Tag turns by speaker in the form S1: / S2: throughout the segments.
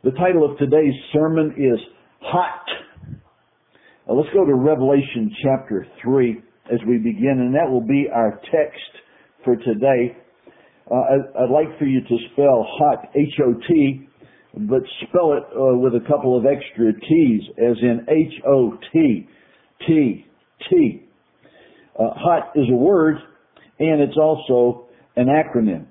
S1: The title of today's sermon is Hot. Let's go to Revelation chapter 3 as we begin, and that will be our text for today. I'd like for you to spell hot, H-O-T, but spell it with a couple of extra T's, as in H-O-T, T. Hot is a word, and it's also an acronym.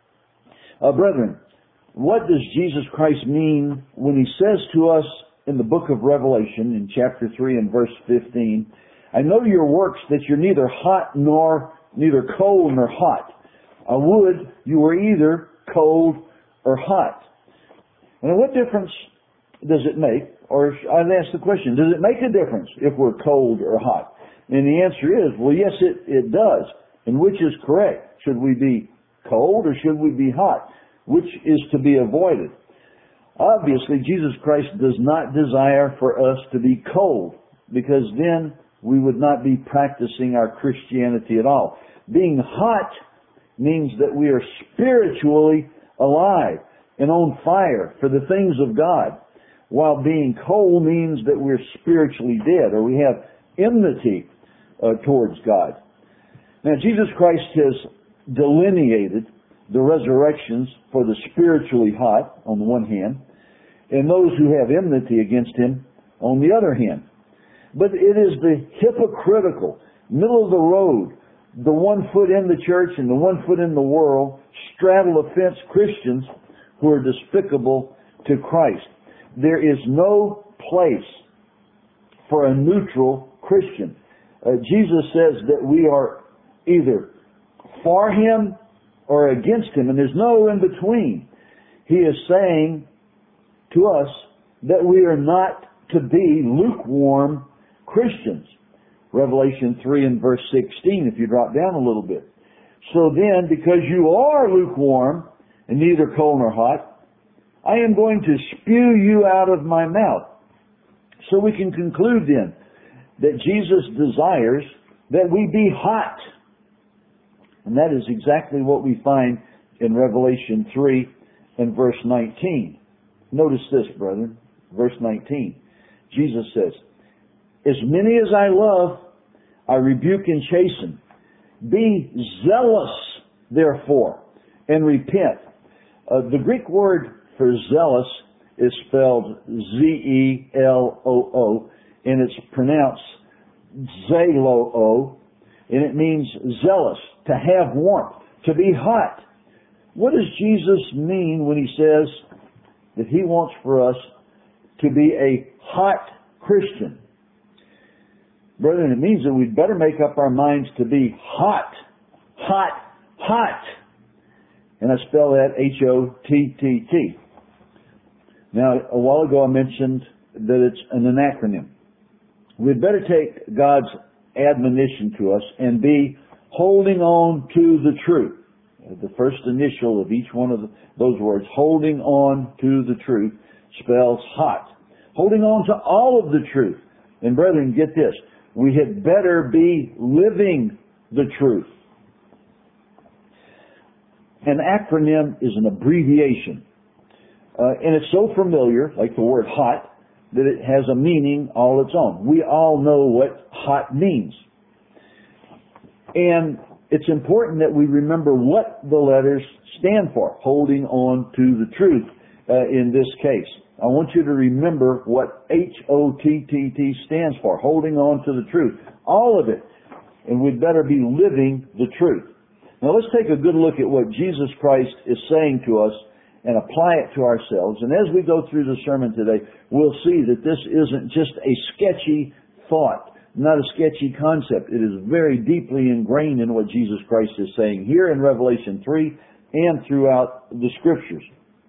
S1: Brethren, what does Jesus Christ mean when He says to us in the book of Revelation, in chapter 3 and verse 15, I know your works, that you're neither hot nor neither cold nor hot. I would you were either cold or hot. And what difference does it make? Or I'd ask the question, does it make a difference if we're cold or hot? And the answer is, well, yes, it does. And which is correct? Should we be cold or should we be hot? Which is to be avoided? Obviously, Jesus Christ does not desire for us to be cold, because then we would not be practicing our Christianity at all. Being hot means that we are spiritually alive and on fire for the things of God, while being cold means that we're spiritually dead, or we have enmity towards God. Now, Jesus Christ has delineated the resurrections for the spiritually hot on the one hand, and those who have enmity against Him on the other hand. But it is the hypocritical, middle of the road, the one foot in the church and the one foot in the world, straddle the fence Christians who are despicable to Christ. There is no place for a neutral Christian. Jesus says that we are either for Him or against Him, and there's no in between. He is saying to us that we are not to be lukewarm Christians. Revelation 3 and verse 16, if you drop down a little bit. So then, because you are lukewarm and neither cold nor hot, I am going to spew you out of my mouth. So we can conclude then that Jesus desires that we be hot. And that is exactly what we find in Revelation 3 and verse 19. Notice this, brethren. Verse 19. Jesus says, as many as I love, I rebuke and chasten. Be zealous, therefore, and repent. The Greek word for zealous is spelled Z-E-L-O-O, and it's pronounced Zeloo, and it means zealous, to have warmth, to be hot. What does Jesus mean when He says that He wants for us to be a hot Christian? Brethren, it means that we'd better make up our minds to be hot. And I spell that H-O-T-T-T. Now, a while ago I mentioned that it's an acronym. We'd better take God's admonition to us and be holding on to the truth. The first initial of each one of those words, holding on to the truth, spells hot. Holding on to all of the truth. And brethren, get this. We had better be living the truth. An acronym is an abbreviation. And it's so familiar, like the word hot, that it has a meaning all its own. We all know what hot means. And it's important that we remember what the letters stand for, holding on to the truth in this case. I want you to remember what H-O-T-T-T stands for, holding on to the truth. All of it. And we'd better be living the truth. Now let's take a good look at what Jesus Christ is saying to us and apply it to ourselves. And as we go through the sermon today, we'll see that this isn't just a sketchy thought, not a sketchy concept. It is very deeply ingrained in what Jesus Christ is saying here in Revelation 3 and throughout the Scriptures.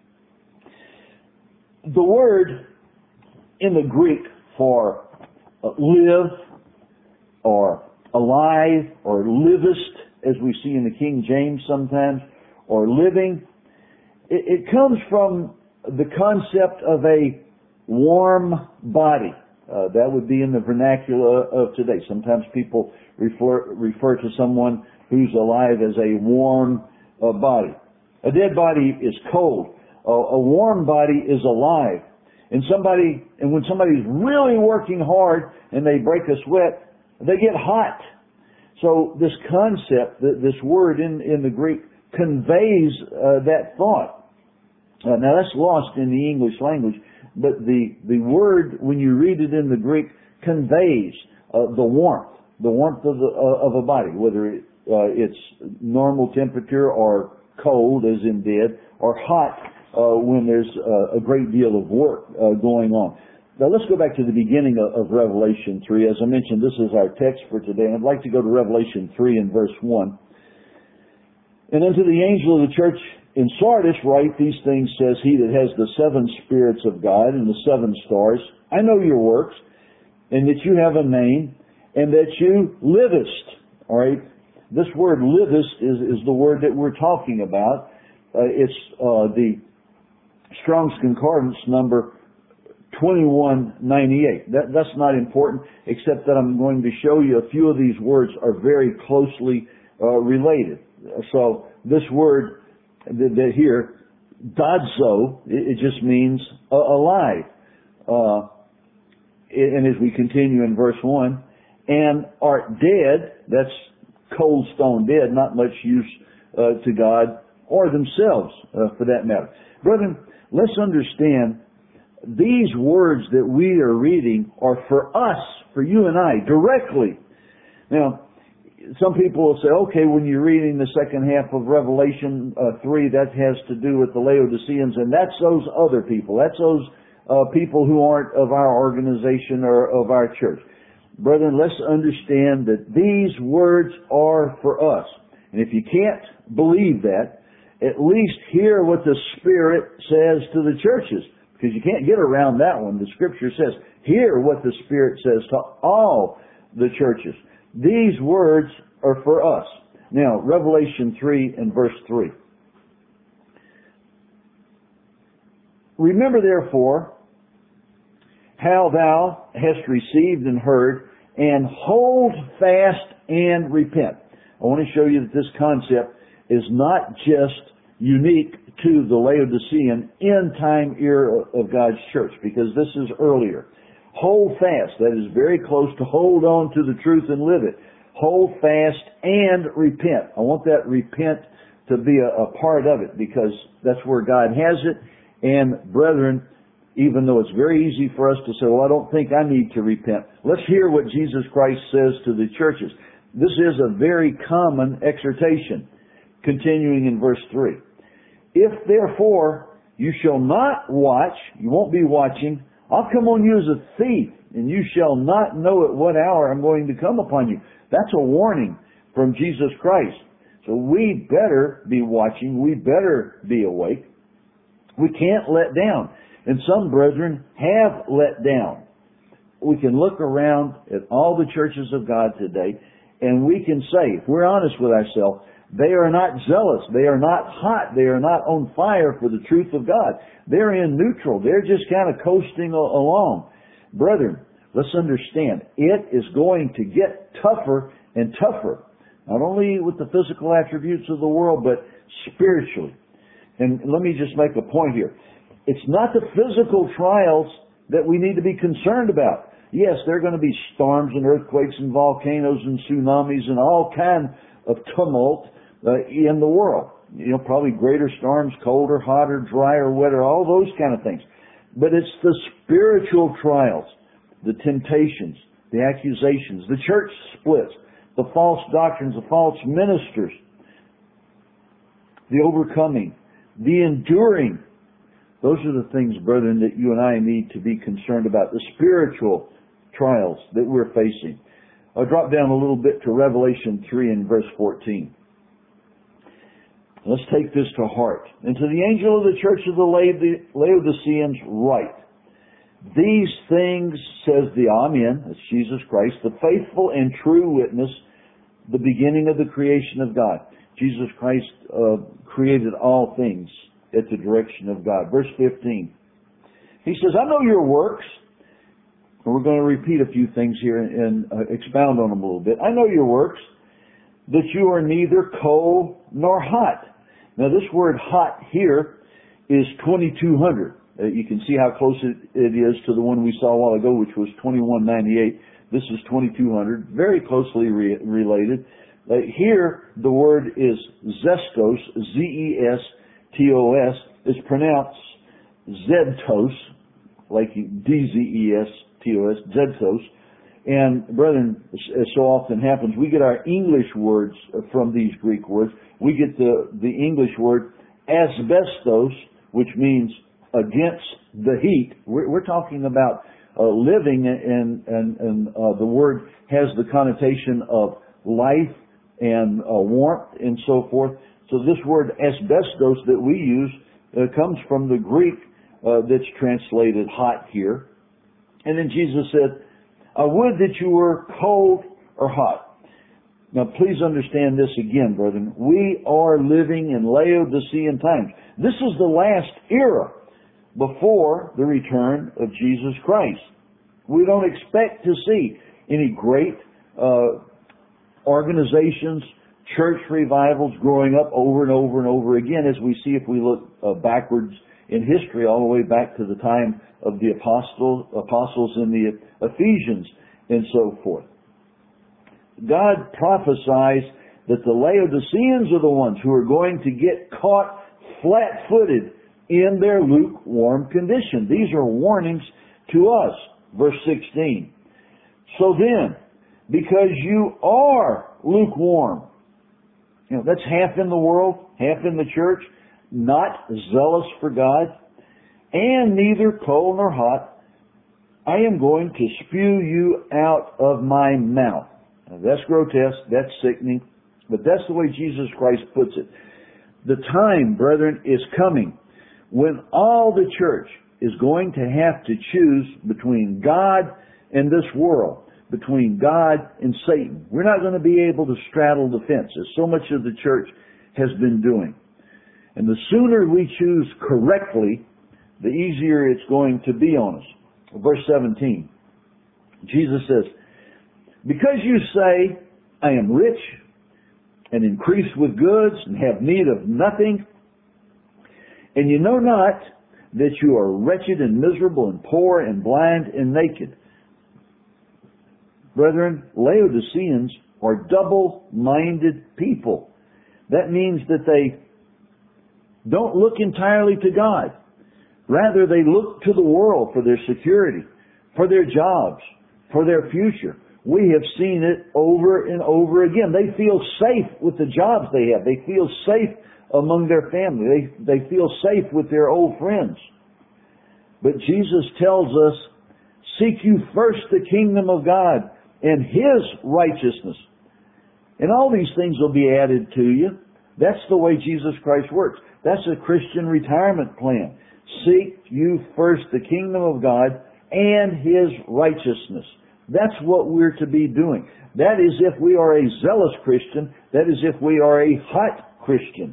S1: The word in the Greek for live or alive or livest, as we see in the King James sometimes, or living, it comes from the concept of a warm body. That would be in the vernacular of today. Sometimes people refer to someone who's alive as a warm body. A dead body is cold. A warm body is alive. And when somebody's really working hard and they break a sweat, they get hot. So this concept, this word in the Greek, conveys that thought. Now that's lost in the English language, but the word, when you read it in the Greek, conveys the warmth of a body, whether it's normal temperature or cold, as in dead, or hot when there's a great deal of work going on. Now let's go back to the beginning of Revelation 3. As I mentioned, this is our text for today. I'd like to go to Revelation 3 and verse 1. And unto the angel of the church in Sardis write, these things says he that has the seven spirits of God and the seven stars. I know your works, and that you have a name, and that you livest. All right? This word livest is the word that we're talking about. It's the Strong's Concordance number 2198. That's not important, except that I'm going to show you a few of these words are very closely related. So this word that here, dodzo, it just means alive. And as we continue in verse 1, and art dead, that's cold stone dead, not much use to God or themselves for that matter. Brethren, let's understand these words that we are reading are for us, for you and I, directly. Now, some people will say, okay, when you're reading the second half of Revelation 3, that has to do with the Laodiceans, and that's those other people. That's those people who aren't of our organization or of our church. Brethren, let's understand that these words are for us. And if you can't believe that, at least hear what the Spirit says to the churches. Because you can't get around that one. The Scripture says, hear what the Spirit says to all the churches. These words are for us. Now, Revelation 3 and verse 3. Remember therefore how thou hast received and heard, and hold fast and repent. I want to show you that this concept is not just unique to the Laodicean end-time era of God's church, because this is earlier. Hold fast, that is very close to hold on to the truth and live it. Hold fast and repent. I want that repent to be a part of it, because that's where God has it. And brethren, even though it's very easy for us to say, well, I don't think I need to repent, let's hear what Jesus Christ says to the churches. This is a very common exhortation. Continuing in verse 3. If therefore you shall not watch, you won't be watching, I'll come on you as a thief, and you shall not know at what hour I'm going to come upon you. That's a warning from Jesus Christ. So we better be watching. We better be awake. We can't let down. And some brethren have let down. We can look around at all the churches of God today, and we can say, if we're honest with ourselves, they are not zealous. They are not hot. They are not on fire for the truth of God. They're in neutral. They're just kind of coasting along. Brethren, let's understand, it is going to get tougher and tougher. Not only with the physical attributes of the world, but spiritually. And let me just make a point here. It's not the physical trials that we need to be concerned about. Yes, there are going to be storms and earthquakes and volcanoes and tsunamis and all kinds of tumult in the world. You know, probably greater storms, colder, hotter, drier, wetter, all those kind of things. But it's the spiritual trials, the temptations, the accusations, the church splits, the false doctrines, the false ministers, the overcoming, the enduring. Those are the things, brethren, that you and I need to be concerned about, the spiritual trials that we're facing. I'll drop down a little bit to Revelation 3 and verse 14. Let's take this to heart. And to the angel of the church of the Laodiceans write, these things says the Amen, that's Jesus Christ, the faithful and true witness, the beginning of the creation of God. Jesus Christ created all things at the direction of God. Verse 15. He says, I know your works. And we're going to repeat a few things here and expound on them a little bit. I know your works, that you are neither cold nor hot. Now this word hot here is 2200. You can see how close it is to the one we saw a while ago, which was 2198. This is 2200, very closely related. Here, the word is zestos, Z-E-S-T-O-S. It's pronounced zedtos, like D-Z-E-S-T-O-S, zedtos. And brethren, as so often happens, we get our English words from these Greek words. We get the English word asbestos, which means against the heat. We're talking about living, and the word has the connotation of life and warmth and so forth. So this word asbestos that we use comes from the Greek that's translated hot here. And then Jesus said, I would that you were cold or hot. Now please understand this again, brethren. We are living in Laodicean times. This is the last era before the return of Jesus Christ. We don't expect to see any great organizations, church revivals growing up over and over and over again, as we see if we look backwards in history, all the way back to the time of the apostles in the Ephesians and so forth. God prophesies that the Laodiceans are the ones who are going to get caught flat-footed in their lukewarm condition. These are warnings to us. Verse 16. So then, because you are lukewarm, that's half in the world, half in the church, not zealous for God, and neither cold nor hot, I am going to spew you out of my mouth. Now, that's grotesque, that's sickening, but that's the way Jesus Christ puts it. The time, brethren, is coming when all the church is going to have to choose between God and this world, between God and Satan. We're not going to be able to straddle the fence, as so much of the church has been doing. And the sooner we choose correctly, the easier it's going to be on us. Verse 17, Jesus says, because you say, I am rich and increase with goods and have need of nothing, and you know not that you are wretched and miserable and poor and blind and naked. Brethren, Laodiceans are double-minded people. That means that they don't look entirely to God. Rather, they look to the world for their security, for their jobs, for their future. We have seen it over and over again. They feel safe with the jobs they have. They feel safe among their family. They feel safe with their old friends. But Jesus tells us, seek you first the kingdom of God and His righteousness, and all these things will be added to you. That's the way Jesus Christ works. That's a Christian retirement plan. Seek you first the kingdom of God and His righteousness. That's what we're to be doing. That is if we are a zealous Christian. That is if we are a hot Christian.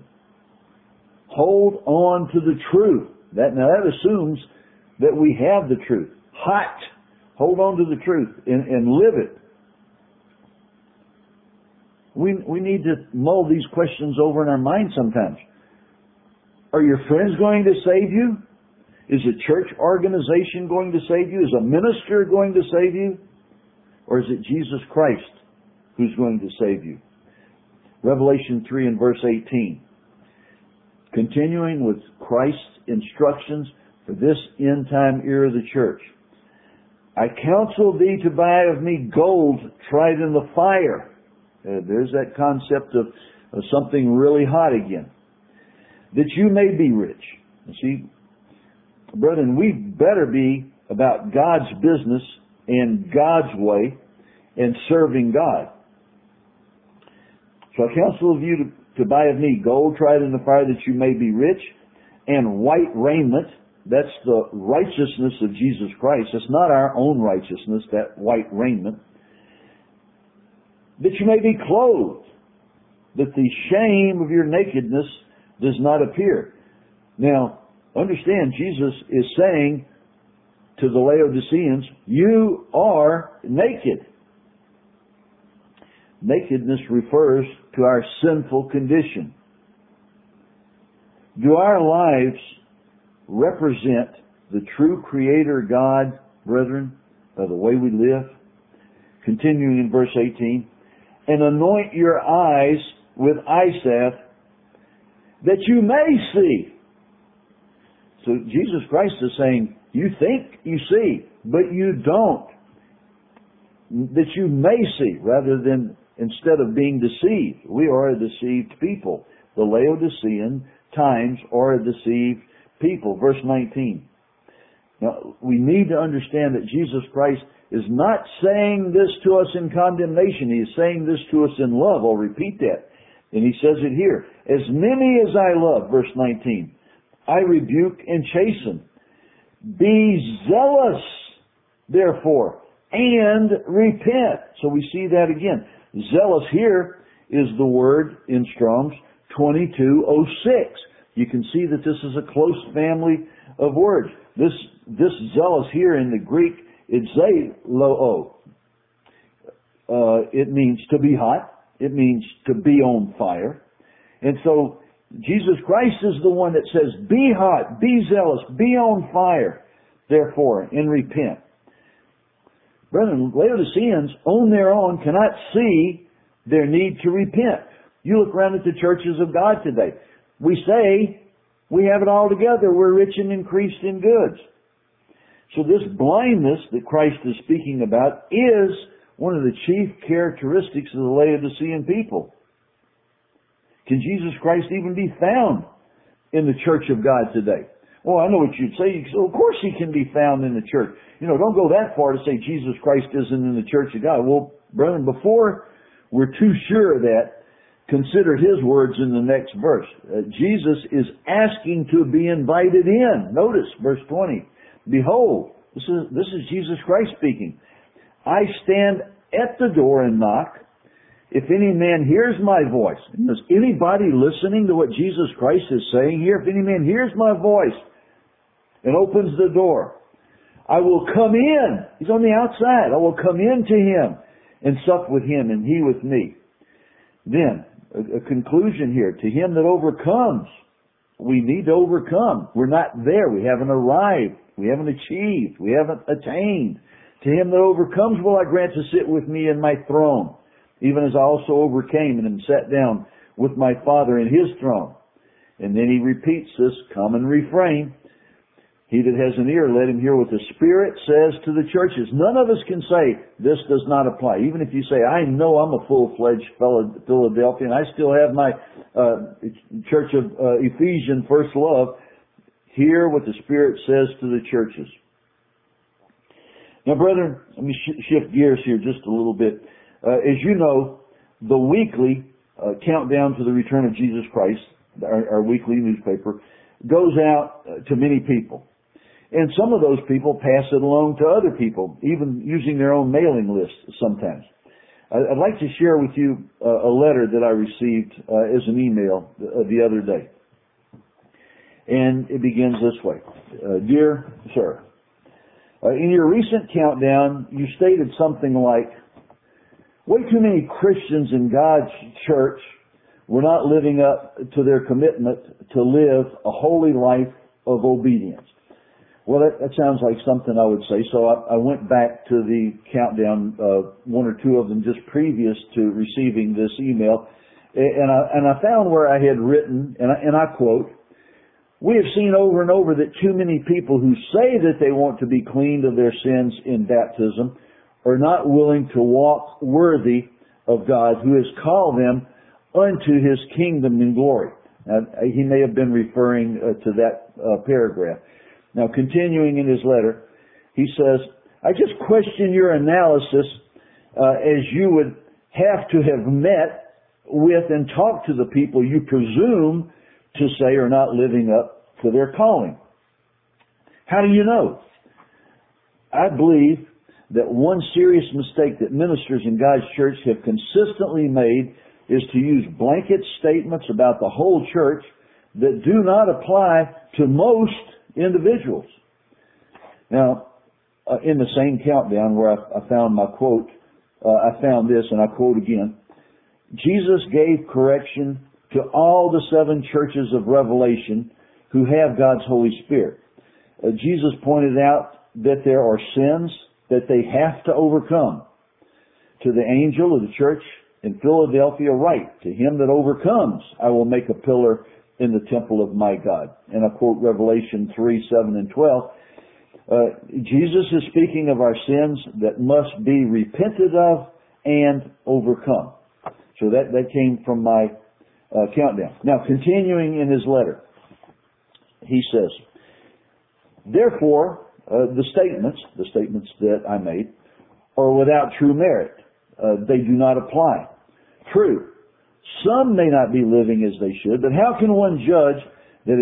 S1: Hold on to the truth. Now that assumes that we have the truth. Hot. Hold on to the truth and live it. We need to mull these questions over in our mind sometimes. Are your friends going to save you? Is a church organization going to save you? Is a minister going to save you? Or is it Jesus Christ who's going to save you? Revelation 3 and verse 18. Continuing with Christ's instructions for this end time era of the church. I counsel thee to buy of me gold tried in the fire. There's that concept of something really hot again. That you may be rich. You see, brethren, we better be about God's business and God's way and serving God. So I counsel of you to buy of me gold tried in the fire that you may be rich, and white raiment. That's the righteousness of Jesus Christ. It's not our own righteousness, that white raiment. That you may be clothed, that the shame of your nakedness does not appear. Now, understand, Jesus is saying to the Laodiceans, you are naked. Nakedness refers to our sinful condition. Do our lives represent the true Creator God, brethren, of the way we live? Continuing in verse 18, and anoint your eyes with eye salve that you may see. So Jesus Christ is saying, you think you see, but you don't. That you may see, rather than instead of being deceived. We are a deceived people. The Laodicean times are a deceived people. Verse 19. Now, we need to understand that Jesus Christ is not saying this to us in condemnation. He is saying this to us in love. I'll repeat that. And he says it here. As many as I love, verse 19, I rebuke and chasten. Be zealous, therefore, and repent. So we see that again. Zealous here is the word in Strong's 2206. You can see that this is a close family of words. This zealous here in the Greek, it's zealoo. It means to be hot. It means to be on fire. And so Jesus Christ is the one that says, be hot, be zealous, be on fire, therefore, and repent. Brethren, Laodiceans on their own cannot see their need to repent. You look around at the churches of God today. We say we have it all together. We're rich and increased in goods. So this blindness that Christ is speaking about is one of the chief characteristics of the Laodicean people. Can Jesus Christ even be found in the church of God today? Well, I know what you'd say. You'd say, of course He can be found in the church. Don't go that far to say Jesus Christ isn't in the church of God. Well, brethren, before we're too sure of that, consider His words in the next verse. Jesus is asking to be invited in. Notice verse 20. Behold, this is Jesus Christ speaking. I stand at the door and knock. If any man hears my voice, is anybody listening to what Jesus Christ is saying here? If any man hears my voice and opens the door, I will come in. He's on the outside. I will come in to him and sup with him and he with me. Then, a conclusion here. To him that overcomes, we need to overcome. We're not there. We haven't arrived. We haven't achieved. We haven't attained. To him that overcomes will I grant to sit with me in my throne, even as I also overcame and am sat down with my Father in His throne. And then he repeats this common refrain. He that has an ear, let him hear what the Spirit says to the churches. None of us can say this does not apply. Even if you say, I know I'm a full-fledged Philadelphian, I still have my Church of Ephesian first love. Hear what the Spirit says to the churches. Now, brethren, let me shift gears here just a little bit. As you know, the weekly countdown to the return of Jesus Christ, our weekly newspaper, goes out to many people. And some of those people pass it along to other people, even using their own mailing list sometimes. I'd like to share with you a letter that I received as an email the other day. And it begins this way. Dear Sir, in your recent countdown, you stated something like, way too many Christians in God's church were not living up to their commitment to live a holy life of obedience. Well, that sounds like something I would say. So I went back to the countdown, one or two of them just previous to receiving this email, and I found where I had written, and I quote, we have seen over and over that too many people who say that they want to be cleaned of their sins in baptism are not willing to walk worthy of God who has called them unto His kingdom and glory. Now, he may have been referring to that paragraph. Now, continuing in his letter, he says, I just question your analysis as you would have to have met with and talked to the people you presume to say are not living up to their calling. How do you know? I believe that one serious mistake that ministers in God's church have consistently made is to use blanket statements about the whole church that do not apply to most individuals. Now, in the same countdown where I found my quote, I found this, and I quote again. Jesus gave correction to all the 7 churches of Revelation who have God's Holy Spirit. Jesus pointed out that there are sins that they have to overcome. To the angel of the church in Philadelphia, write, to him that overcomes, I will make a pillar in the temple of my God. And I quote Revelation 3, 7, and 12. Jesus is speaking of our sins that must be repented of and overcome. So that came from my countdown. Now, continuing in his letter, he says, therefore, the statements that I made, are without true merit. They do not apply. True, some may not be living as they should, but how can one judge that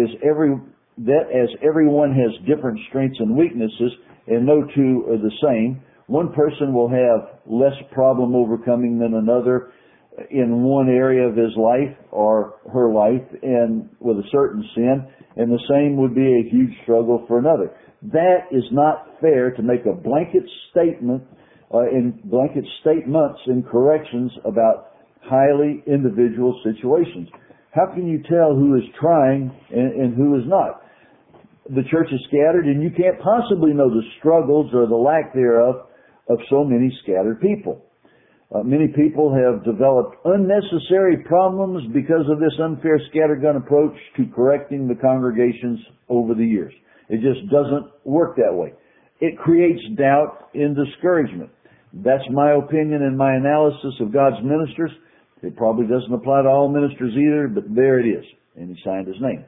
S1: as everyone has different strengths and weaknesses, and no two are the same? One person will have less problem overcoming than another in one area of his life or her life, and with a certain sin, and the same would be a huge struggle for another. That is not fair to make a blanket statement in blanket statements and corrections about highly individual situations. How can you tell who is trying and who is not? The church is scattered, and you can't possibly know the struggles or the lack thereof of so many scattered people. Many people have developed unnecessary problems because of this unfair scattergun approach to correcting the congregations over the years. It just doesn't work that way. It creates doubt and discouragement. That's my opinion and my analysis of God's ministers. It probably doesn't apply to all ministers either, but there it is. And he signed his name.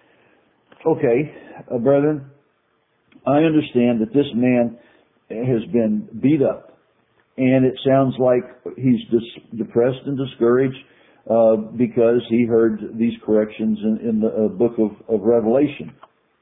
S1: Okay, brethren, I understand that this man has been beat up. And it sounds like he's depressed and discouraged because he heard these corrections in the book of Revelation.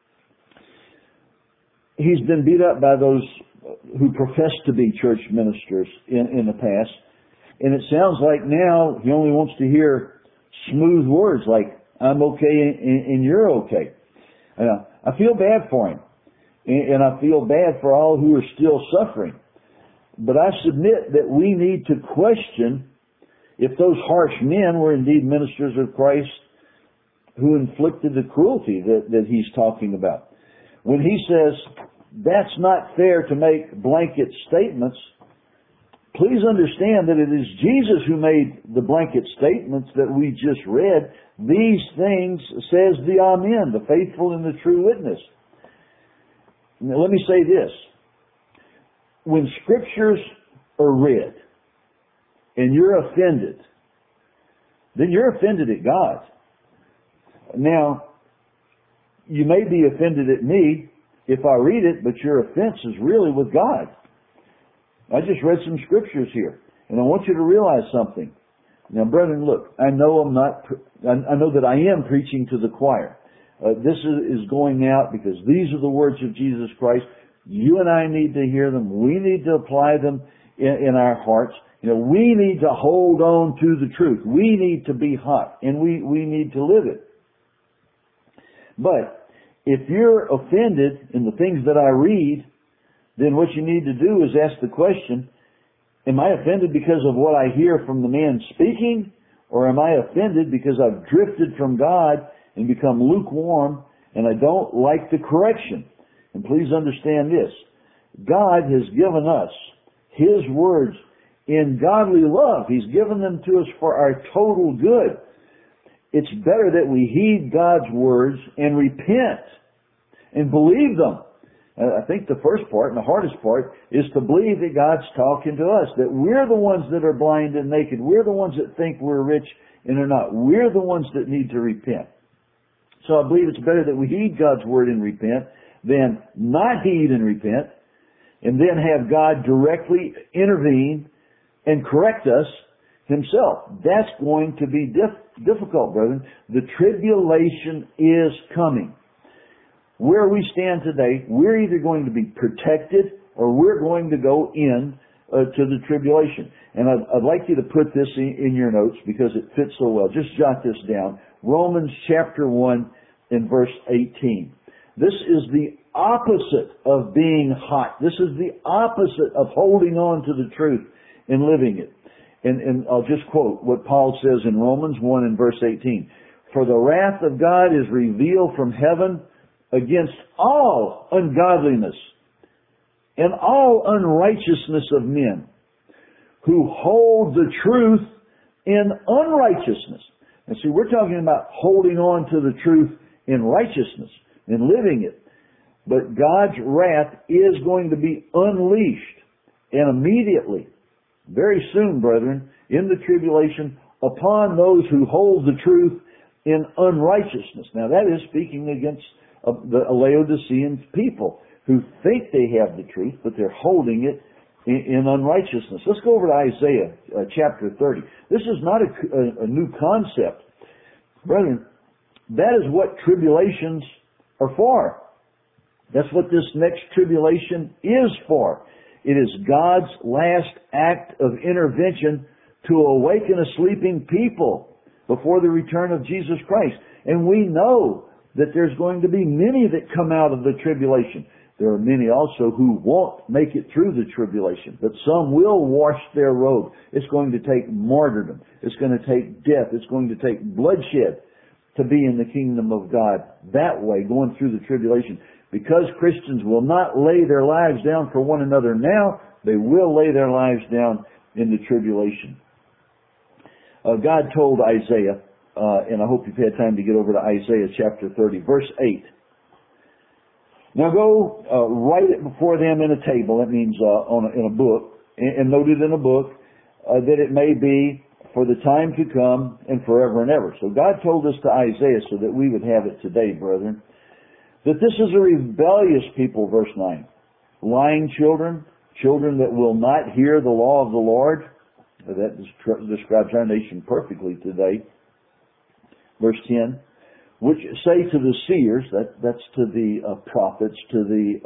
S1: He's been beat up by those who profess to be church ministers in the past. And it sounds like now he only wants to hear smooth words like, I'm okay and you're okay. I feel bad for him. And I feel bad for all who are still suffering. But I submit that we need to question if those harsh men were indeed ministers of Christ who inflicted the cruelty that he's talking about. When he says, that's not fair to make blanket statements, please understand that it is Jesus who made the blanket statements that we just read. These things says the Amen, the faithful and the true witness. Now, let me say this. When scriptures are read and you're offended, then you're offended at God. Now, you may be offended at me if I read it, but your offense is really with God. I just read some scriptures here, and I want you to realize something. Now, brethren, look, I know that I am preaching to the choir. This is going out because these are the words of Jesus Christ. You and I need to hear them. We need to apply them in our hearts. We need to hold on to the truth. We need to be hot, and we need to live it. But if you're offended in the things that I read, then what you need to do is ask the question, am I offended because of what I hear from the man speaking? Or am I offended because I've drifted from God and become lukewarm and I don't like the correction? And please understand this. God has given us His words in godly love. He's given them to us for our total good. It's better that we heed God's words and repent and believe them. I think the first part and the hardest part is to believe that God's talking to us, that we're the ones that are blind and naked. We're the ones that think we're rich and are not. We're the ones that need to repent. So I believe it's better that we heed God's word and repent than not heed and repent and then have God directly intervene and correct us Himself. That's going to be difficult, brethren. The tribulation is coming. Where we stand today, we're either going to be protected or we're going to go in to the tribulation. And I'd like you to put this in your notes because it fits so well. Just jot this down. Romans chapter 1 and verse 18. This is the opposite of being hot. This is the opposite of holding on to the truth and living it. And I'll just quote what Paul says in Romans 1 and verse 18. For the wrath of God is revealed from heaven against all ungodliness and all unrighteousness of men, who hold the truth in unrighteousness. And see, we're talking about holding on to the truth in righteousness and living it. But God's wrath is going to be unleashed, and immediately, very soon, brethren, in the tribulation, upon those who hold the truth in unrighteousness. Now that is speaking against the Laodicean people who think they have the truth, but they're holding it in unrighteousness. Let's go over to Isaiah chapter 30. This is not a new concept. Brethren, that is what tribulations are for. That's what this next tribulation is for. It is God's last act of intervention to awaken a sleeping people before the return of Jesus Christ. And we know that there's going to be many that come out of the tribulation. There are many also who won't make it through the tribulation, but some will wash their robe. It's going to take martyrdom. It's going to take death. It's going to take bloodshed to be in the kingdom of God that way, going through the tribulation. Because Christians will not lay their lives down for one another now, they will lay their lives down in the tribulation. God told Isaiah, and I hope you've had time to get over to Isaiah chapter 30, verse 8. Now go write it before them in a table. That means in a book, and note it in a book, that it may be for the time to come and forever and ever. So God told this to Isaiah so that we would have it today, brethren, that this is a rebellious people, verse 9. Lying children, children that will not hear the law of the Lord. That describes our nation perfectly today. Verse 10. Which say to the seers, that's to the prophets, to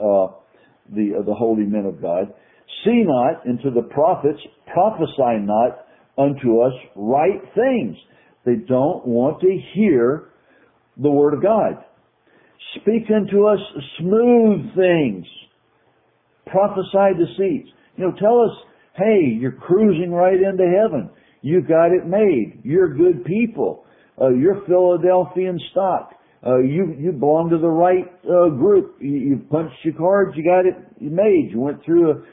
S1: the holy men of God, see not, and to the prophets, prophesy not unto us right things. They don't want to hear the word of God. Speak unto us smooth things. Prophesy deceits. Tell us, hey, you're cruising right into heaven. You got it made. You're good people. You're Philadelphian stock. You belong to the right group. You punched your cards. You got it made. You went through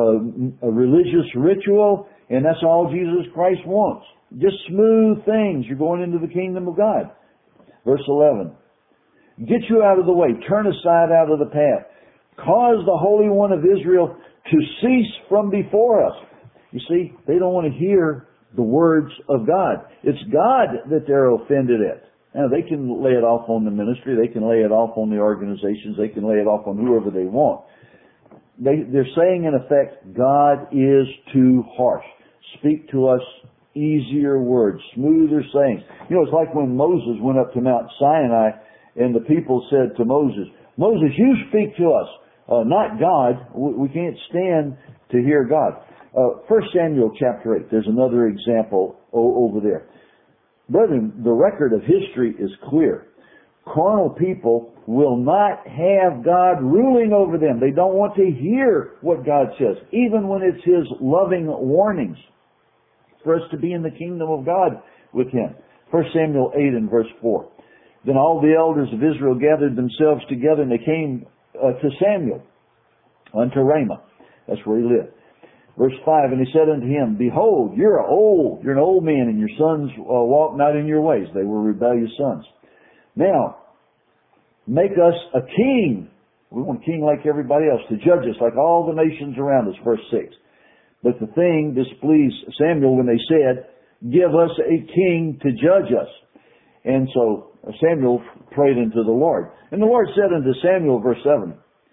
S1: a religious ritual, and that's all Jesus Christ wants. Just smooth things. You're going into the kingdom of God. Verse 11. Get you out of the way. Turn aside out of the path. Cause the Holy One of Israel to cease from before us. You see, they don't want to hear the words of God. It's God that they're offended at. Now, they can lay it off on the ministry. They can lay it off on the organizations. They can lay it off on whoever they want. They're saying, in effect, God is too harsh. Speak to us easier words, smoother sayings. It's like when Moses went up to Mount Sinai and the people said to Moses, Moses, you speak to us, not God. We can't stand to hear God. 1 Samuel chapter 8, there's another example over there. Brethren, the record of history is clear. Carnal people will not have God ruling over them. They don't want to hear what God says, even when it's His loving warnings for us to be in the kingdom of God with Him. 1 Samuel 8 and verse 4. Then all the elders of Israel gathered themselves together, and they came to Samuel unto Ramah. That's where he lived. Verse 5, and he said unto him, Behold, you're an old man, and your sons walk not in your ways. They were rebellious sons. Now, make us a king. We want a king like everybody else, to judge us like all the nations around us. Verse 6. But the thing displeased Samuel when they said, Give us a king to judge us. And so Samuel prayed unto the Lord. And the Lord said unto Samuel, verse 7,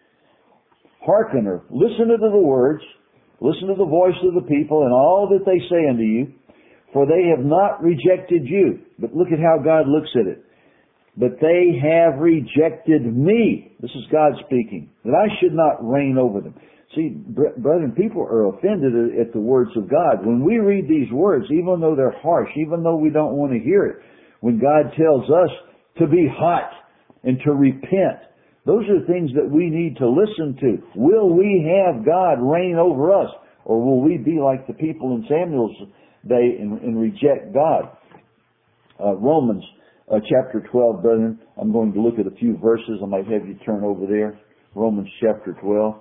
S1: Hearken, or listen unto the words, listen to the voice of the people and all that they say unto you, for they have not rejected you. But look at how God looks at it. But they have rejected me. This is God speaking. That I should not reign over them. See, brethren, people are offended at the words of God. When we read these words, even though they're harsh, even though we don't want to hear it, when God tells us to be hot and to repent, those are things that we need to listen to. Will we have God reign over us? Or will we be like the people in Samuel's day and reject God? Romans chapter 12, brethren. I'm going to look at a few verses. I might have you turn over there. Romans chapter 12.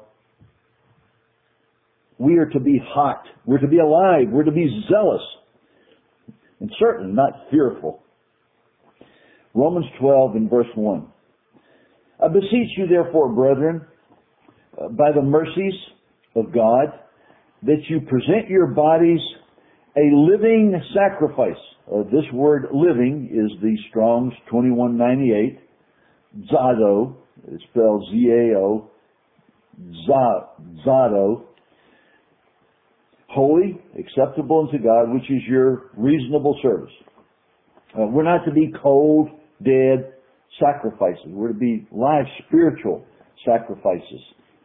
S1: We are to be hot. We're to be alive. We're to be zealous. And certainly not fearful. Romans 12 and verse 1. I beseech you therefore, brethren, by the mercies of God, that you present your bodies a living sacrifice. This word living is the Strong's 2198. Zado. It's spelled Z-A-O. Zado. Holy, acceptable unto God, which is your reasonable service. We're not to be cold, dead sacrifices. We're to be live, spiritual sacrifices.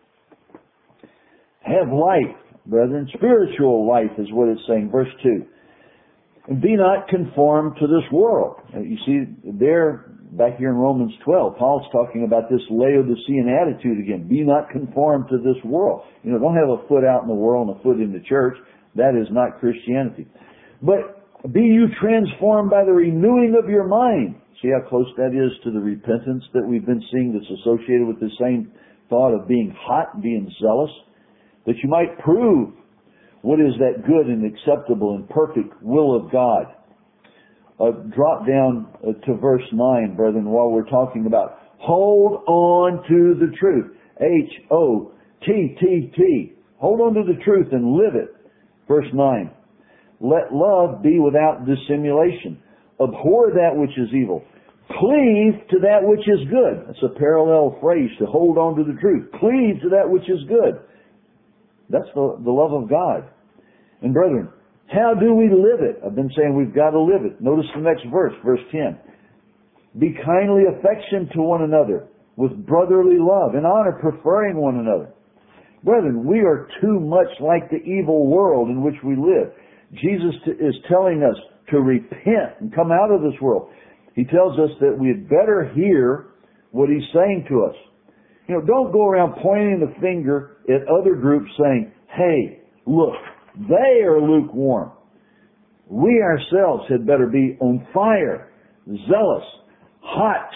S1: Have life, brethren. Spiritual life is what it's saying. Verse 2. And be not conformed to this world. You see, there, back here in Romans 12, Paul's talking about this Laodicean attitude again. Be not conformed to this world. Don't have a foot out in the world and a foot in the church. That is not Christianity. But be you transformed by the renewing of your mind. See how close that is to the repentance that we've been seeing that's associated with the same thought of being hot, being zealous, that you might prove what is that good and acceptable and perfect will of God. Drop down to verse 9, brethren, while we're talking about hold on to the truth. H-O-T-T-T. Hold on to the truth and live it. Verse 9. Let love be without dissimulation. Abhor that which is evil. Cleave to that which is good. That's a parallel phrase to hold on to the truth. Cleave to that which is good. That's the love of God. And brethren, how do we live it? I've been saying we've got to live it. Notice the next verse, verse 10. Be kindly affectioned to one another with brotherly love and honor, preferring one another. Brethren, we are too much like the evil world in which we live. Jesus is telling us to repent and come out of this world. He tells us that we had better hear what He's saying to us. Don't go around pointing the finger at other groups saying, hey, look, they are lukewarm. We ourselves had better be on fire, zealous, hot.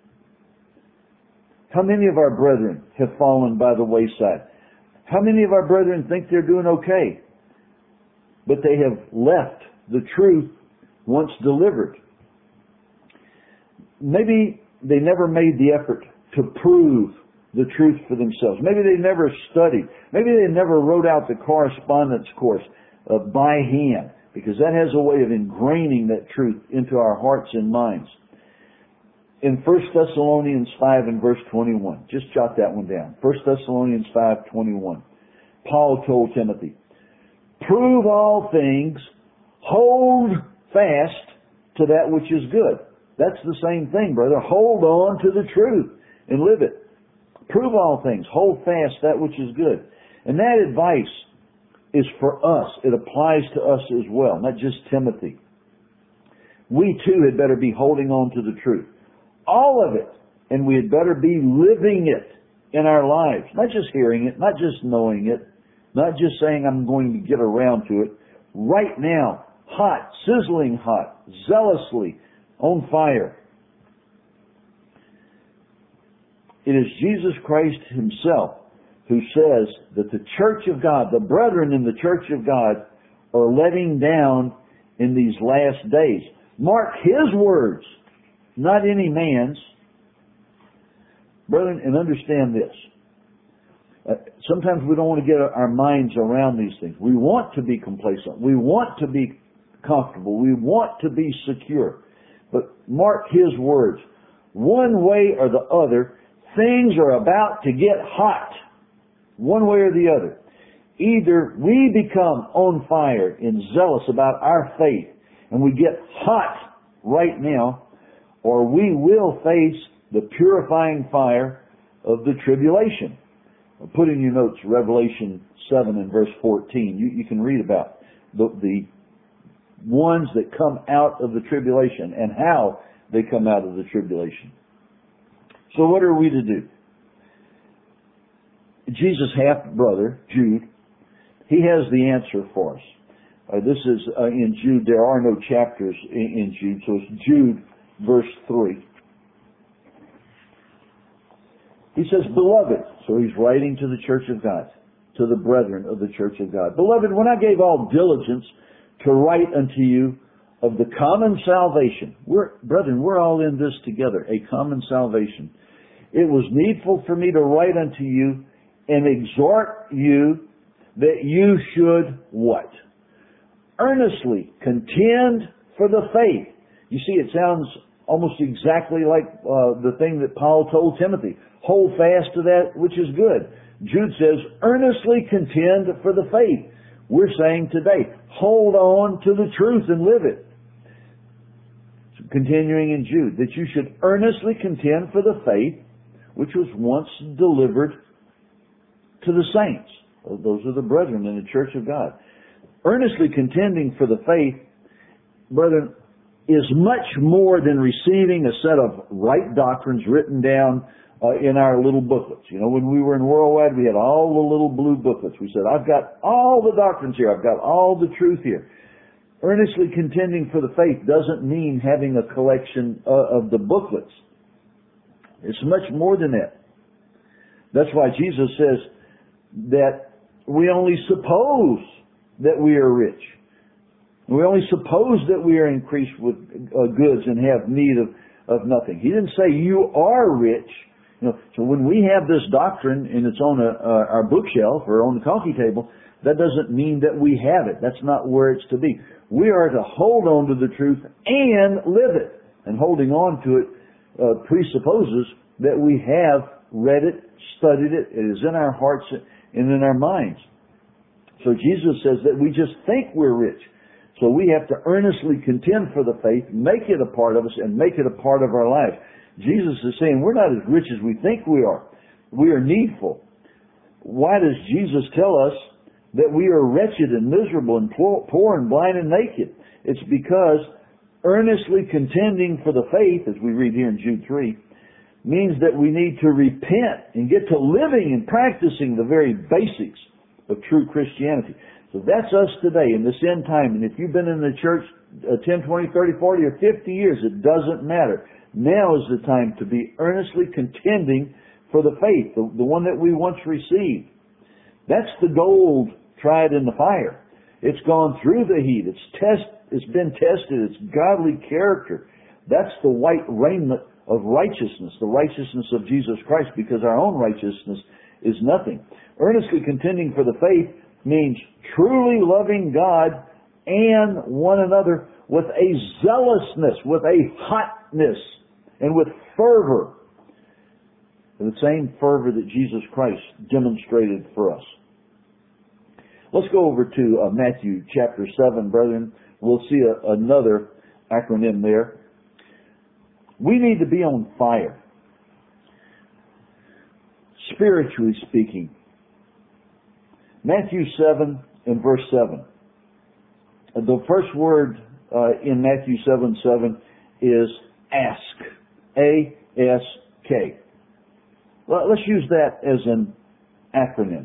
S1: How many of our brethren have fallen by the wayside? How many of our brethren think they're doing okay? But they have left the truth once delivered. Maybe they never made the effort to prove the truth for themselves. Maybe they never studied. Maybe they never wrote out the correspondence course by hand, because that has a way of ingraining that truth into our hearts and minds. In 1 Thessalonians 5 and verse 21, just jot that one down. 1 Thessalonians 5:21. Paul told Timothy, prove all things, hold fast to that which is good. That's the same thing, brother. Hold on to the truth and live it. Prove all things. Hold fast that which is good. And that advice is for us. It applies to us as well, not just Timothy. We too had better be holding on to the truth. All of it. And we had better be living it in our lives. Not just hearing it, not just knowing it, not just saying I'm going to get around to it. Right now, hot, sizzling hot, zealously on fire. It is Jesus Christ Himself who says that the church of God, the brethren in the church of God, are letting down in these last days. Mark His words, not any man's. Brethren, and understand this. Sometimes we don't want to get our minds around these things. We want to be complacent. We want to be comfortable. We want to be secure. But mark His words. One way or the other, things are about to get hot. One way or the other. Either we become on fire and zealous about our faith and we get hot right now, or we will face the purifying fire of the tribulation. Put in your notes Revelation 7 and verse 14. You can read about the ones that come out of the tribulation and how they come out of the tribulation. So what are we to do? Jesus' half-brother, Jude, he has the answer for us. This is in Jude. There are no chapters in Jude, so it's Jude, verse 3. He says, Beloved, so he's writing to the church of God, to the brethren of the church of God. Beloved, when I gave all diligence to write unto you of the common salvation. Brethren, we're all in this together, a common salvation. It was needful for me to write unto you and exhort you that you should what? Earnestly contend for the faith. You see, it sounds almost exactly like the thing that Paul told Timothy. Hold fast to that which is good. Jude says, earnestly contend for the faith. We're saying today, hold on to the truth and live it. So continuing in Jude, that you should earnestly contend for the faith which was once delivered to the saints. Those are the brethren in the church of God. Earnestly contending for the faith, brethren, is much more than receiving a set of right doctrines written down in our little booklets. You know, when we were in Worldwide, we had all the little blue booklets. We said, I've got all the doctrines here. I've got all the truth here. Earnestly contending for the faith doesn't mean having a collection of the booklets. It's much more than that. That's why Jesus says that we only suppose that we are rich. We only suppose that we are increased with goods and have need of nothing. He didn't say you are rich. You know, so when we have this doctrine and it's on our bookshelf or on the coffee table, that doesn't mean that we have it. That's not where it's to be. We are to hold on to the truth and live it. And holding on to it presupposes that we have read it, studied it. It is in our hearts and in our minds. So Jesus says that we just think we're rich. So we have to earnestly contend for the faith, make it a part of us, and make it a part of our lives. Jesus is saying we're not as rich as we think we are. We are needful. Why does Jesus tell us that we are wretched and miserable and poor and blind and naked? It's because earnestly contending for the faith, as we read here in Jude 3, means that we need to repent and get to living and practicing the very basics of true Christianity. So that's us today in this end time. And if you've been in the church 10, 20, 30, 40, or 50 years, it doesn't matter. Now is the time to be earnestly contending for the faith, the one that we once received. That's the gold tried in the fire. It's gone through the heat. It's been tested. It's godly character. That's the white raiment of righteousness, the righteousness of Jesus Christ, because our own righteousness is nothing. Earnestly contending for the faith means truly loving God and one another with a zealousness, with a hotness, and with fervor. The same fervor that Jesus Christ demonstrated for us. Let's go over to Matthew chapter 7, brethren. We'll see another acronym there. We need to be on fire, spiritually speaking. Matthew 7 and verse 7. The first word in Matthew 7:7 is ask. A-S-K. Well, let's use that as an acronym.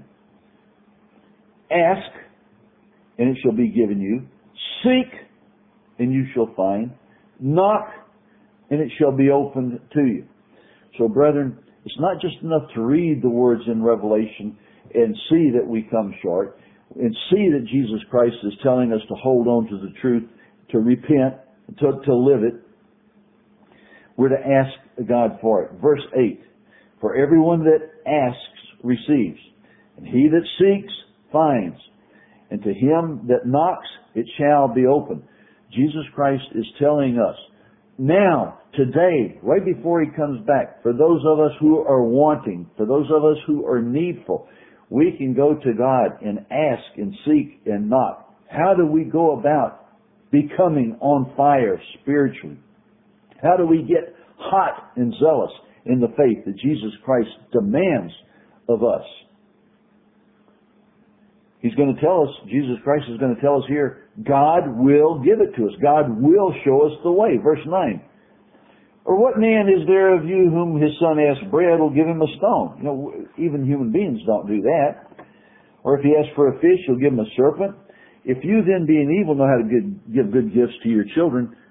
S1: Ask, and it shall be given you. Seek, and you shall find. Knock, and it shall be opened to you. So, brethren, it's not just enough to read the words in Revelation and see that we come short, and see that Jesus Christ is telling us to hold on to the truth, to repent, to live it. We're to ask God for it. Verse 8, for everyone that asks receives, and he that seeks finds, and to him that knocks it shall be opened. Jesus Christ is telling us now, today, right before he comes back, for those of us who are wanting, for those of us who are needful, we can go to God and ask and seek and knock. How do we go about becoming on fire spiritually? How do we get hot and zealous in the faith that Jesus Christ demands of us? He's going to tell us, Jesus Christ is going to tell us here, God will give it to us. God will show us the way. Verse 9. Or what man is there of you whom his son asks bread will give him a stone? You know, even human beings don't do that. Or if he asks for a fish, you'll give him a serpent. If you then being evil know how to give good gifts to your children,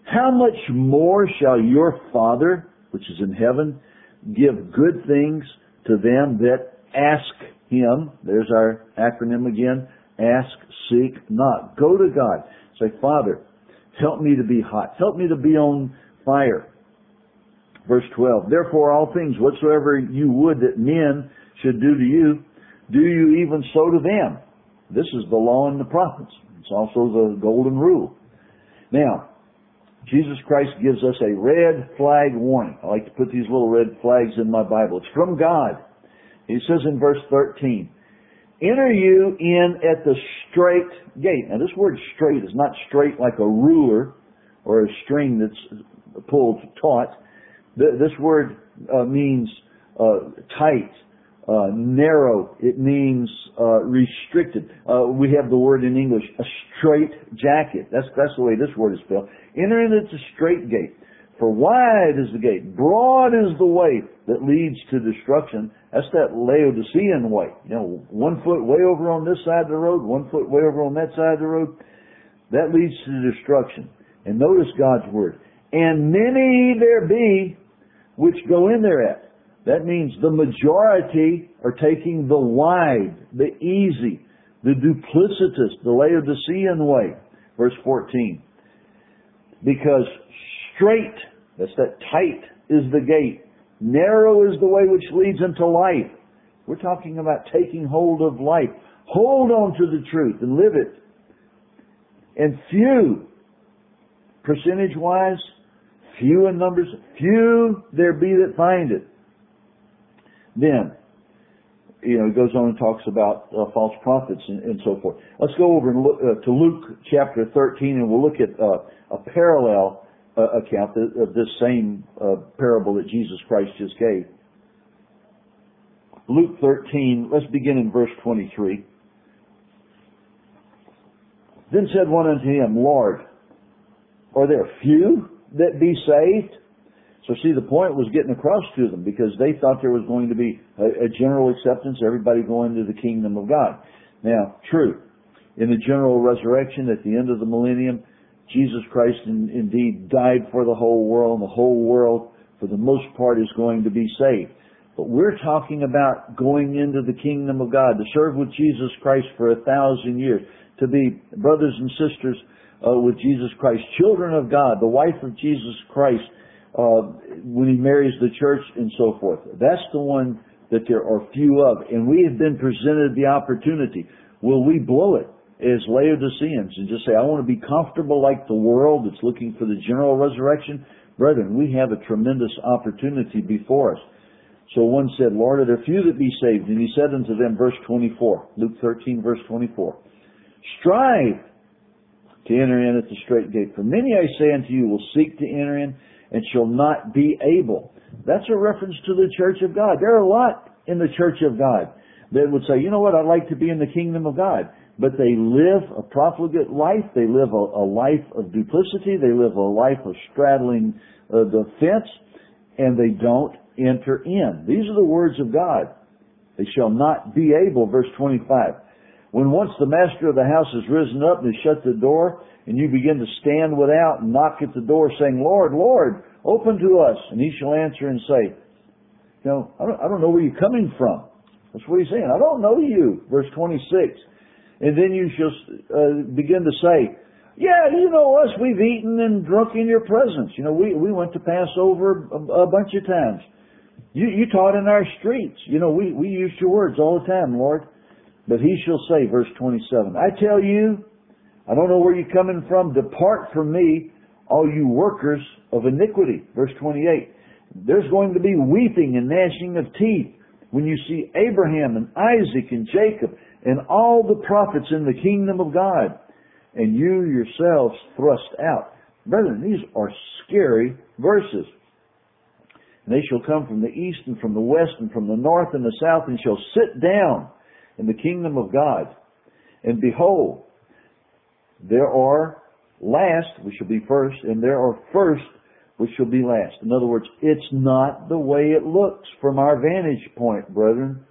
S1: how much more shall your Father, which is in heaven, give good things to them that ask Him? There's our acronym again. Ask, seek, knock. Go to God. Say, Father, help me to be hot. Help me to be on fire. Verse 12, therefore all things whatsoever you would that men should do to you, do you even so to them. This is the law and the prophets. It's also the golden rule. Now, Jesus Christ gives us a red flag warning. I like to put these little red flags in my Bible. It's from God. He says in verse 13, enter you in at the straight gate. Now this word straight is not straight like a ruler or a string that's pulled taut. This word means tight, narrow. It means restricted. We have the word in English, a straight jacket. That's the way this word is spelled. Enter in at the straight gate. For wide is the gate, broad is the way that leads to destruction. That's that Laodicean way. You know, 1 foot way over on this side of the road, 1 foot way over on that side of the road. That leads to destruction. And notice God's word. And many there be which go in thereat. That means the majority are taking the wide, the easy, the duplicitous, the Laodicean way. Verse 14. Because straight, that's that tight, is the gate. Narrow is the way which leads into life. We're talking about taking hold of life. Hold on to the truth and live it. And few, percentage-wise, few in numbers, few there be that find it. Then, it goes on and talks about false prophets and so forth. Let's go over and look to Luke chapter 13, and we'll look at a parallel account of this same parable that Jesus Christ just gave. Luke 13, let's begin in verse 23. Then said one unto him, Lord, are there few that be saved? So see, the point was getting across to them because they thought there was going to be a general acceptance, everybody going to the kingdom of God. Now, true, in the general resurrection at the end of the millennium, Jesus Christ indeed died for the whole world, and the whole world, for the most part, is going to be saved. But we're talking about going into the kingdom of God, to serve with Jesus Christ for 1,000 years, to be brothers and sisters with Jesus Christ, children of God, the wife of Jesus Christ, when He marries the church and so forth. That's the one that there are few of. And we have been presented the opportunity. Will we blow it as Laodiceans and just say, I want to be comfortable like the world that's looking for the general resurrection? Brethren, we have a tremendous opportunity before us. So one said, Lord, are there few that be saved? And He said unto them, verse 24, Luke 13, verse 24, strive to enter in at the strait gate. For many, I say unto you, will seek to enter in, and shall not be able. That's a reference to the church of God. There are a lot in the church of God that would say, you know what, I'd like to be in the kingdom of God. But they live a profligate life. They live a life of duplicity. They live a life of straddling the fence, and they don't enter in. These are the words of God. They shall not be able, verse 25. When once the master of the house has risen up and has shut the door, and you begin to stand without and knock at the door saying, Lord, Lord, open to us. And He shall answer and say, I don't know where you're coming from. That's what He's saying. I don't know you. Verse 26. And then you shall begin to say, yeah, you know us. We've eaten and drunk in your presence. We went to Passover a bunch of times. You taught in our streets. We used your words all the time, Lord. But He shall say, verse 27, I tell you, I don't know where you're coming from. Depart from me, all you workers of iniquity. Verse 28. There's going to be weeping and gnashing of teeth when you see Abraham and Isaac and Jacob and all the prophets in the kingdom of God, and you yourselves thrust out. Brethren, these are scary verses. And they shall come from the east and from the west and from the north and the south, and shall sit down in the kingdom of God. And behold, there are last, which shall be first, and there are first, which shall be last. In other words, it's not the way it looks from our vantage point, brethren.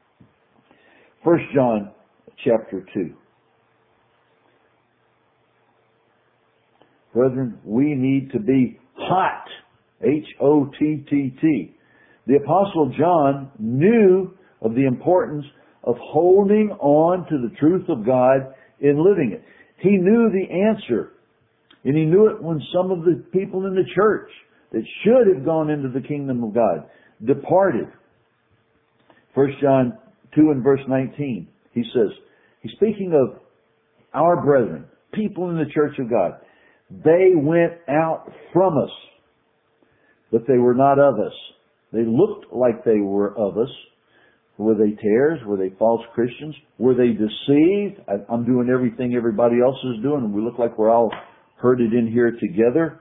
S1: 1 John chapter 2. Brethren, we need to be hot. H-O-T-T-T. The Apostle John knew of the importance of holding on to the truth of God and living it. He knew the answer. And he knew it when some of the people in the church that should have gone into the kingdom of God departed. 1 John 2 and verse 19, he says, he's speaking of our brethren, people in the church of God. They went out from us, but they were not of us. They looked like they were of us. Were they tares? Were they false Christians? Were they deceived? I'm doing everything everybody else is doing, and we look like we're all herded in here together.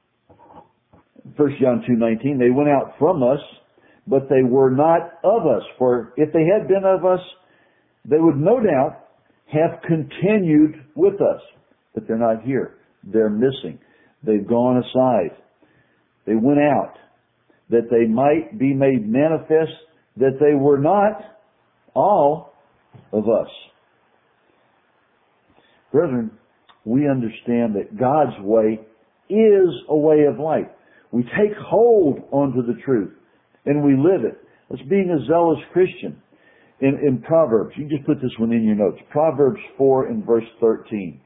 S1: 1 John 2:19, they went out from us, but they were not of us. For if they had been of us, they would no doubt have continued with us. But they're not here. They're missing. They've gone aside. They went out that they might be made manifest that they were not all of us. Brethren, we understand that God's way is a way of life. We take hold onto the truth and we live it. That's being a zealous Christian. In Proverbs, you can just put this one in your notes. Proverbs 4 and verse 13.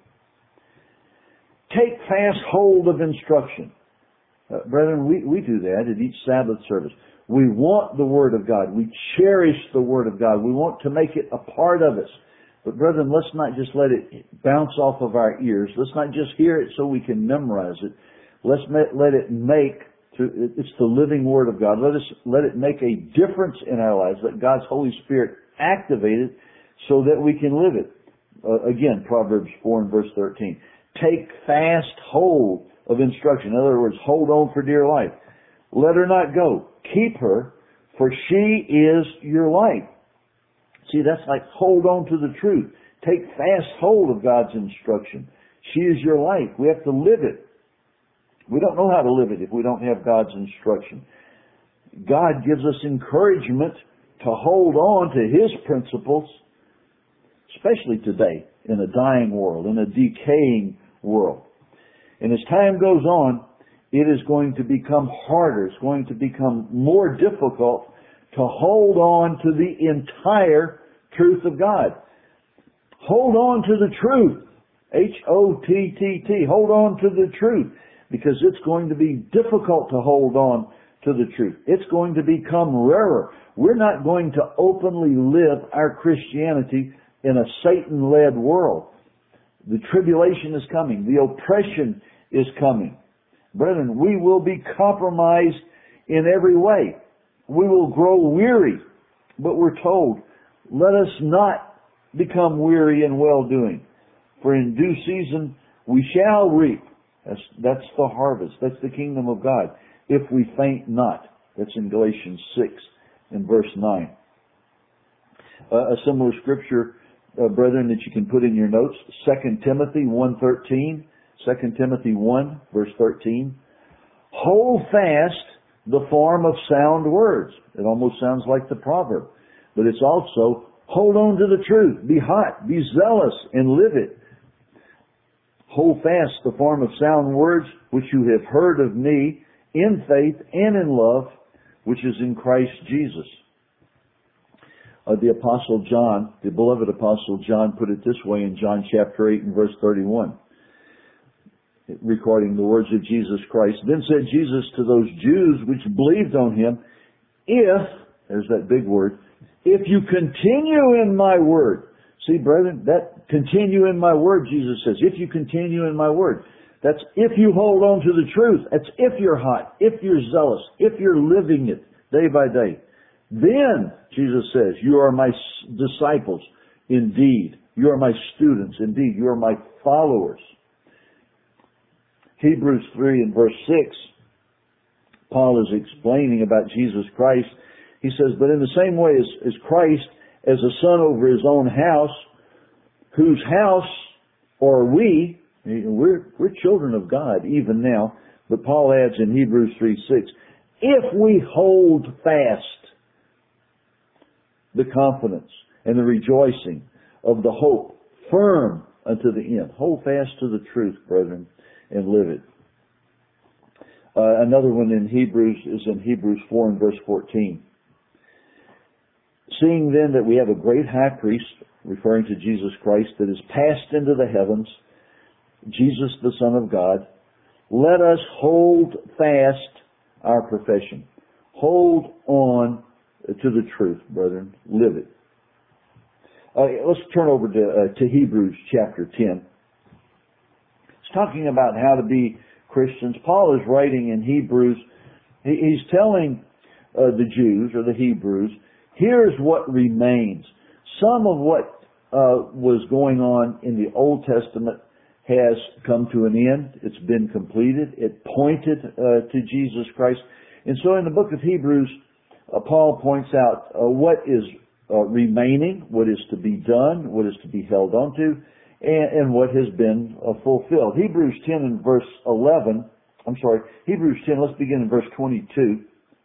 S1: Take fast hold of instruction. Brethren, we do that at each Sabbath service. We want the Word of God. We cherish the Word of God. We want to make it a part of us. But brethren, let's not just let it bounce off of our ears. Let's not just hear it so we can memorize it. Let's let it make, it's the living Word of God. Let it make a difference in our lives. Let God's Holy Spirit activate it so that we can live it. Again, Proverbs 4 and verse 13. Take fast hold of instruction. In other words, hold on for dear life. Let her not go. Keep her, for she is your life. See, that's like hold on to the truth. Take fast hold of God's instruction. She is your life. We have to live it. We don't know how to live it if we don't have God's instruction. God gives us encouragement to hold on to His principles, especially today in a dying world, in a decaying world. And as time goes on, it is going to become harder. It's going to become more difficult to hold on to the entire truth of God. Hold on to the truth. H-O-T-T-T. Hold on to the truth. Because it's going to be difficult to hold on to the truth. It's going to become rarer. We're not going to openly live our Christianity in a Satan-led world. The tribulation is coming. The oppression is coming. Brethren, we will be compromised in every way. We will grow weary. But we're told, let us not become weary in well-doing. For in due season we shall reap. That's the harvest. That's the kingdom of God. If we faint not. That's in Galatians 6 and verse 9. A similar scripture, brethren, that you can put in your notes. 2 Timothy 1:13. 2 Timothy 1 verse 13. Hold fast the form of sound words. It almost sounds like the proverb. But it's also hold on to the truth. Be hot. Be zealous and live it. Hold fast the form of sound words which you have heard of me in faith and in love, which is in Christ Jesus. The Apostle John, the beloved Apostle John, put it this way in John chapter 8 and verse 31, recording the words of Jesus Christ. Then said Jesus to those Jews which believed on Him, if, there's that big word, if you continue in my word. See, brethren, that continue in my word, Jesus says. If you continue in my word. That's if you hold on to the truth. That's if you're hot, if you're zealous, if you're living it day by day. Then, Jesus says, you are my disciples indeed. You are my students indeed. You are my followers. Hebrews 3 and verse 6, Paul is explaining about Jesus Christ. He says, but in the same way as Christ as a son over his own house, whose house are we're children of God even now. But Paul adds in Hebrews 3:6, if we hold fast the confidence and the rejoicing of the hope firm unto the end. Hold fast to the truth, brethren. and live it. Another one in Hebrews is in Hebrews 4 and verse 14. Seeing then that we have a great high priest, referring to Jesus Christ, that is passed into the heavens, Jesus the Son of God, let us hold fast our profession. Hold on to the truth, brethren. Live it. Let's turn over to Hebrews chapter 10. It's talking about how to be Christians. Paul is writing in Hebrews. He's telling the Jews or the Hebrews, here's what remains. Some of what was going on in the Old Testament has come to an end. It's been completed. It pointed to Jesus Christ. And so in the book of Hebrews, Paul points out what is remaining, what is to be done, what is to be held onto, and what has been fulfilled. Hebrews 10 and verse 11, Hebrews 10, let's begin in verse 22.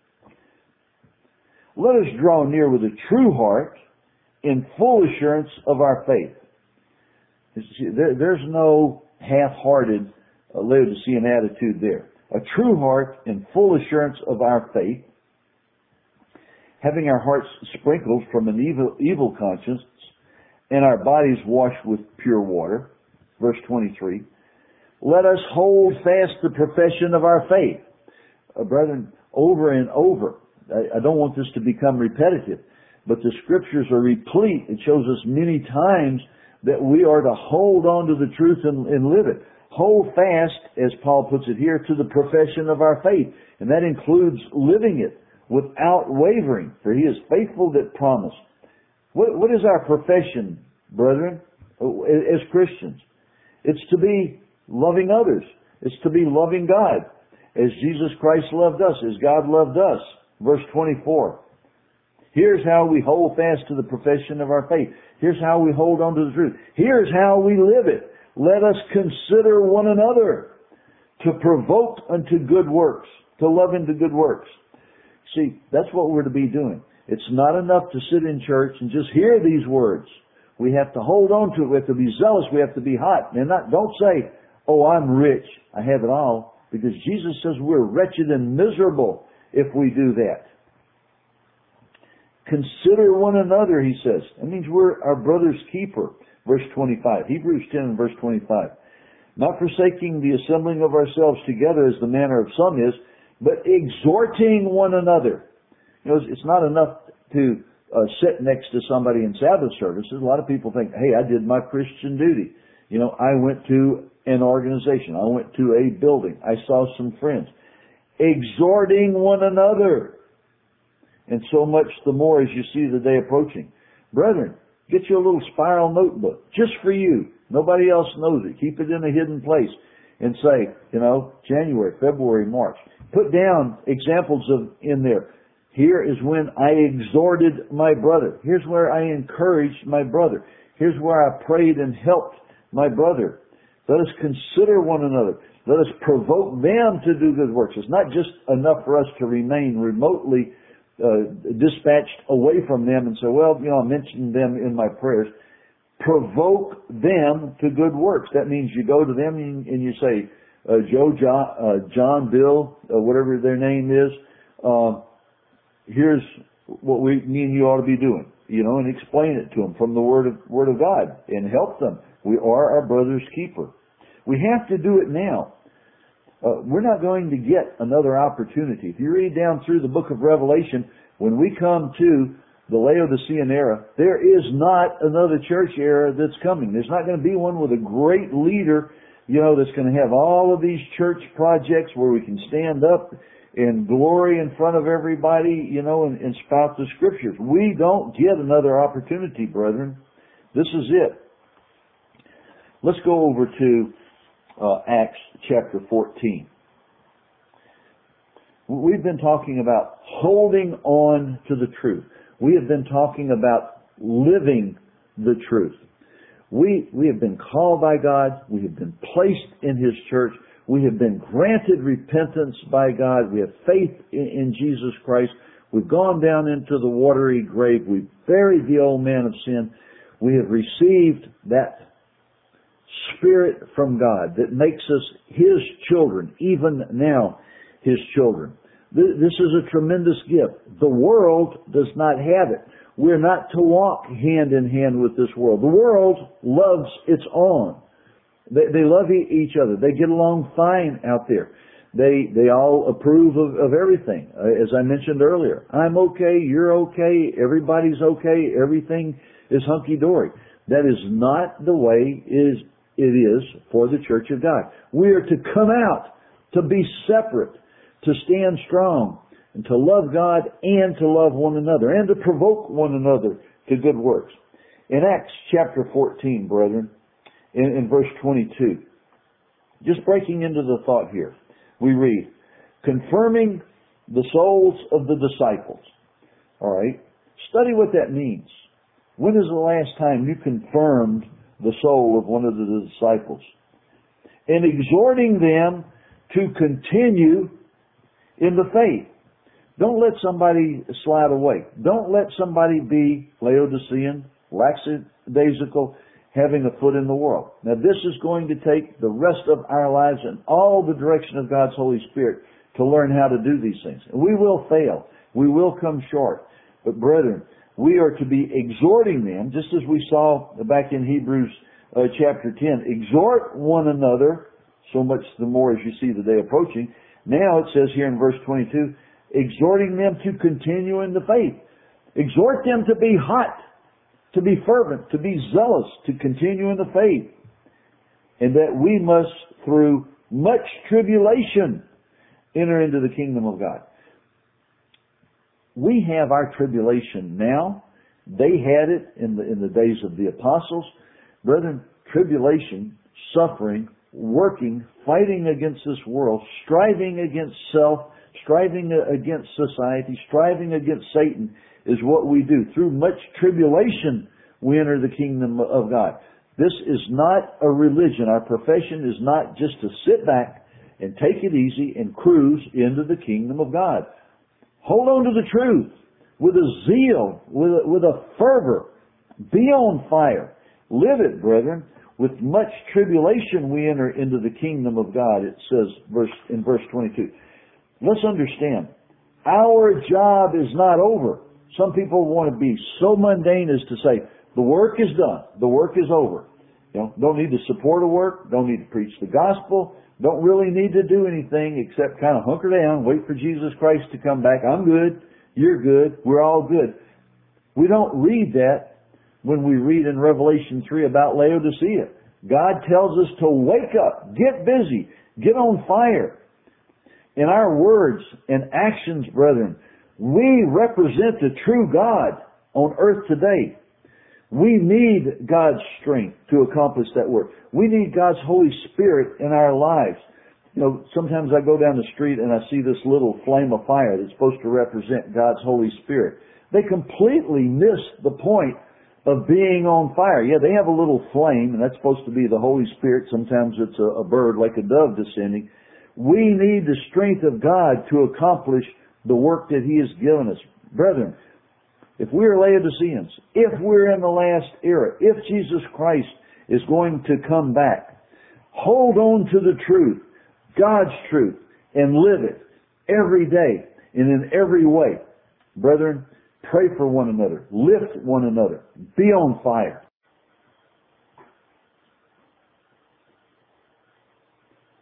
S1: Let us draw near with a true heart in full assurance of our faith. There's no half-hearted Laodicean attitude there. A true heart in full assurance of our faith, having our hearts sprinkled from an evil conscience and our bodies washed with pure water. Verse 23. Let us hold fast the profession of our faith. Brethren, over and over. I don't want this to become repetitive, but the scriptures are replete. It shows us many times that we are to hold on to the truth and live it. Hold fast, as Paul puts it here, to the profession of our faith. And that includes living it without wavering, for he is faithful that promised. What is our profession, brethren, as Christians? It's to be loving others. It's to be loving God, as Jesus Christ loved us, as God loved us. Verse 24. Here's how we hold fast to the profession of our faith. Here's how we hold on to the truth. Here's how we live it. Let us consider one another to provoke unto good works, to love unto good works. See, that's what we're to be doing. It's not enough to sit in church and just hear these words. We have to hold on to it. We have to be zealous. We have to be hot. And don't say, oh, I'm rich. I have it all. Because Jesus says we're wretched and miserable if we do that. Consider one another, he says. That means we're our brother's keeper. Verse 25. Hebrews 10 and verse 25. Not forsaking the assembling of ourselves together as the manner of some is, but exhorting one another. You know, it's not enough to sit next to somebody in Sabbath services. A lot of people think, hey, I did my Christian duty. You know, I went to an organization. I went to a building. I saw some friends. Exhorting one another. And so much the more as you see the day approaching. Brethren, get you a little spiral notebook just for you. Nobody else knows it. Keep it in a hidden place. And say, January, February, March. Put down examples in there. Here is when I exhorted my brother. Here's where I encouraged my brother. Here's where I prayed and helped my brother. Let us consider one another. Let us provoke them to do good works. It's not just enough for us to remain remotely dispatched away from them and say, well, I mentioned them in my prayers. Provoke them to good works. That means you go to them and you say, Joe, John, Bill, whatever their name is, here's what me and you ought to be doing, and explain it to them from the Word of God and help them. We are our brother's keeper. We have to do it now. We're not going to get another opportunity. If you read down through the book of Revelation, when we come to the Laodicean era, there is not another church era that's coming. There's not going to be one with a great leader, that's going to have all of these church projects where we can stand up in glory in front of everybody, and spout the scriptures. We don't get another opportunity, brethren. This is it. Let's go over to Acts chapter 14. We've been talking about holding on to the truth. We have been talking about living the truth. We have been called by God. We have been placed in His church. We have been granted repentance by God. We have faith in Jesus Christ. We've gone down into the watery grave. We've buried the old man of sin. We have received that Spirit from God that makes us His children, even now His children. This is a tremendous gift. The world does not have it. We're not to walk hand in hand with this world. The world loves its own. They love each other. They get along fine out there. They all approve of everything. As I mentioned earlier, I'm okay, you're okay, everybody's okay, everything is hunky-dory. That is not the way it is for the Church of God. We are to come out, to be separate, to stand strong, and to love God and to love one another, and to provoke one another to good works. In Acts chapter 14, brethren, in verse 22, just breaking into the thought here, we read, confirming the souls of the disciples. All right, study what that means. When is the last time you confirmed the soul of one of the disciples? And exhorting them to continue in the faith. Don't let somebody slide away. Don't let somebody be Laodicean, lackadaisical, having a foot in the world. Now this is going to take the rest of our lives and all the direction of God's Holy Spirit to learn how to do these things. And we will fail. We will come short. But brethren, we are to be exhorting them, just as we saw back in Hebrews chapter 10. Exhort one another, so much the more as you see the day approaching. Now it says here in verse 22, exhorting them to continue in the faith. Exhort them to be hot, to be fervent, to be zealous, to continue in the faith. And that we must, through much tribulation, enter into the kingdom of God. We have our tribulation now. They had it in the days of the apostles. Brethren, tribulation, suffering, working, fighting against this world, striving against self, striving against society, striving against Satan is what we do. Through much tribulation, we enter the kingdom of God. This is not a religion. Our profession is not just to sit back and take it easy and cruise into the kingdom of God. Hold on to the truth with a zeal, with a fervor. Be on fire. Live it, brethren. With much tribulation we enter into the kingdom of God, it says in verse 22. Let's understand, our job is not over. Some people want to be so mundane as to say, the work is done. The work is over. Don't need to support a work. Don't need to preach the gospel. Don't really need to do anything except kind of hunker down, wait for Jesus Christ to come back. I'm good. You're good. We're all good. We don't read that when we read in Revelation 3 about Laodicea. God tells us to wake up, get busy, get on fire. In our words and actions, brethren, we represent the true God on earth today. We need God's strength to accomplish that work. We need God's Holy Spirit in our lives. Sometimes I go down the street and I see this little flame of fire that's supposed to represent God's Holy Spirit. They completely miss the point of being on fire. Yeah, they have a little flame, and that's supposed to be the Holy Spirit. Sometimes it's a bird like a dove descending. We need the strength of God to accomplish the work that He has given us. Brethren, if we are Laodiceans, if we're in the last era, if Jesus Christ is going to come back, hold on to the truth, God's truth, and live it every day and in every way. Brethren, pray for one another, lift one another, be on fire.